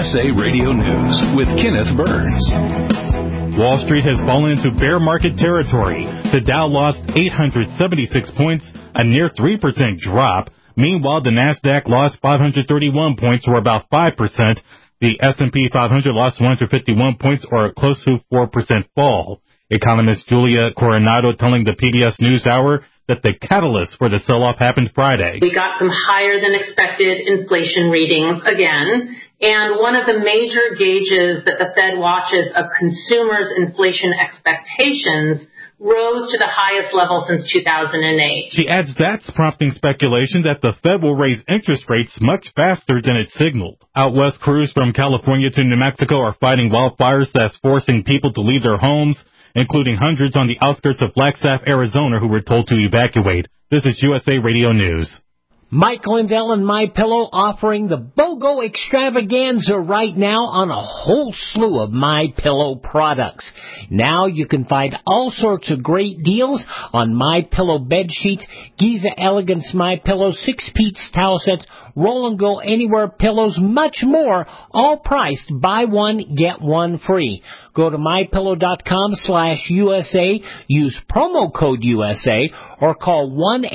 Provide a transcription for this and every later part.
USA Radio News with Kenneth Burns. Wall Street has fallen into bear market territory. The Dow lost 876 points, a near 3% drop. Meanwhile, the Nasdaq lost 531 points, or about 5%. The S&P 500 lost 151 points, or close to 4% fall. Economist Julia Coronado telling the PBS NewsHour that the catalyst for the sell-off happened Friday. We got some higher than expected inflation readings again, and one of the major gauges that the Fed watches of consumers' inflation expectations rose to the highest level since 2008. She adds that's prompting speculation that the Fed will raise interest rates much faster than it signaled. Out west, crews from California to New Mexico are fighting wildfires that's forcing people to leave their homes, including hundreds on the outskirts of Flagstaff, Arizona, who were told to evacuate. This is USA Radio News. Mike Lindell and MyPillow offering the BOGO extravaganza right now on a whole slew of MyPillow products. Now you can find all sorts of great deals on MyPillow bed sheets, Giza Elegance MyPillow, 6-piece towel sets, Roll and Go Anywhere pillows, much more, all priced buy one, get one free. Go to MyPillow.com/USA, use promo code USA, or call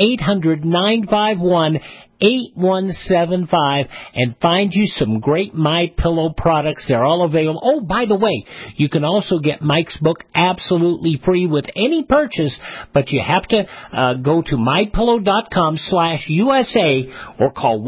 1-800-951-8175 and find you some great MyPillow products. They're all available. Oh, by the way, you can also get Mike's book absolutely free with any purchase, but you have to go to MyPillow.com/USA or call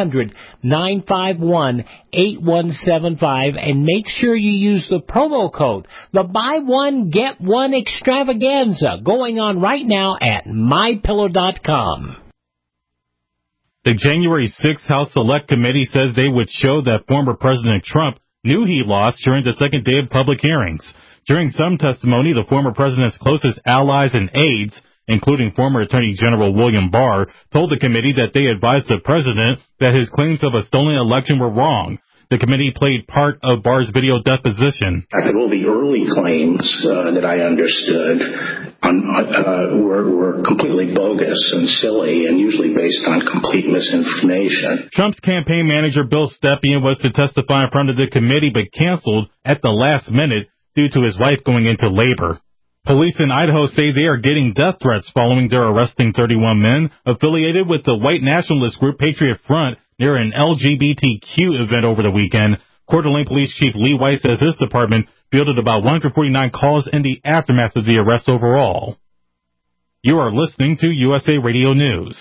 1-800-951-8175 and make sure you use the promo code. The buy one, get one extravaganza going on right now at MyPillow.com. The January 6th House Select Committee says they would show that former President Trump knew he lost during the second day of public hearings. During some testimony, the former president's closest allies and aides, including former Attorney General William Barr, told the committee that they advised the president that his claims of a stolen election were wrong. The committee played part of Barr's video deposition. I think all the early claims that I understood were completely bogus and silly and usually based on complete misinformation. Trump's campaign manager, Bill Stepien, was to testify in front of the committee but canceled at the last minute due to his wife going into labor. Police in Idaho say they are getting death threats following their arresting 31 men affiliated with the white nationalist group Patriot Front near an LGBTQ event over the weekend. Coeur d'Alene Police Chief Lee White says his department fielded about 149 calls in the aftermath of the arrests overall. You are listening to USA Radio News.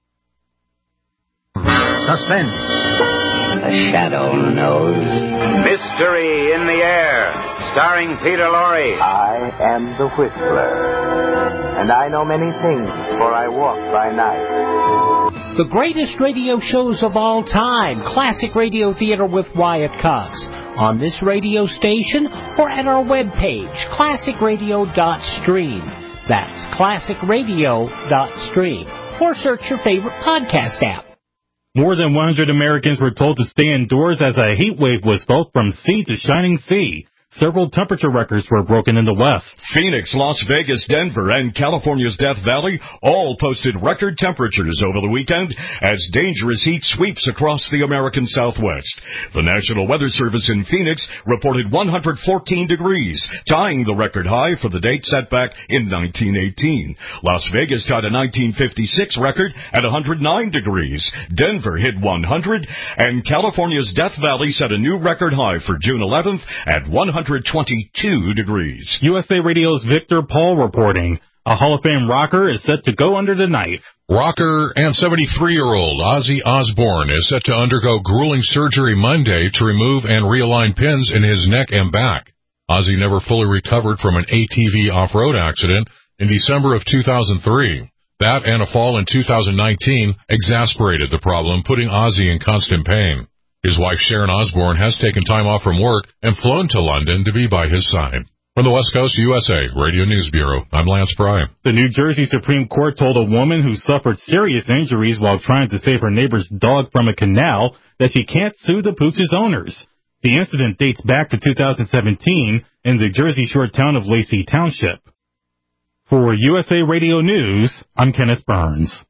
Suspense. A shadow knows. Mystery in the air, starring Peter Lorre. I am the Whistler, and I know many things, for I walk by night. The greatest radio shows of all time, Classic Radio Theater with Wyatt Cox, on this radio station or at our webpage, classicradio.stream. That's classicradio.stream. Or search your favorite podcast app. More than 100 Americans were told to stay indoors as a heat wave was felt from sea to shining sea. Several temperature records were broken in the West. Phoenix, Las Vegas, Denver, and California's Death Valley all posted record temperatures over the weekend as dangerous heat sweeps across the American Southwest. The National Weather Service in Phoenix reported 114 degrees, tying the record high for the date set back in 1918. Las Vegas tied a 1956 record at 109 degrees. Denver hit 100, and California's Death Valley set a new record high for June 11th at 122 degrees. USA Radio's Victor Paul reporting. A Hall of Fame rocker is set to go under the knife. Rocker and 73-year-old Ozzy Osbourne is set to undergo grueling surgery Monday to remove and realign pins in his neck and back. Ozzy never fully recovered from an ATV off-road accident in December of 2003. That and a fall in 2019 exasperated the problem, putting Ozzy in constant pain. His wife Sharon Osbourne has taken time off from work and flown to London to be by his side. From the West Coast USA Radio News Bureau, I'm Lance Pry. The New Jersey Supreme Court told a woman who suffered serious injuries while trying to save her neighbor's dog from a canal that she can't sue the pooch's owners. The incident dates back to 2017 in the Jersey shore town of Lacey Township. For USA Radio News, I'm Kenneth Burns.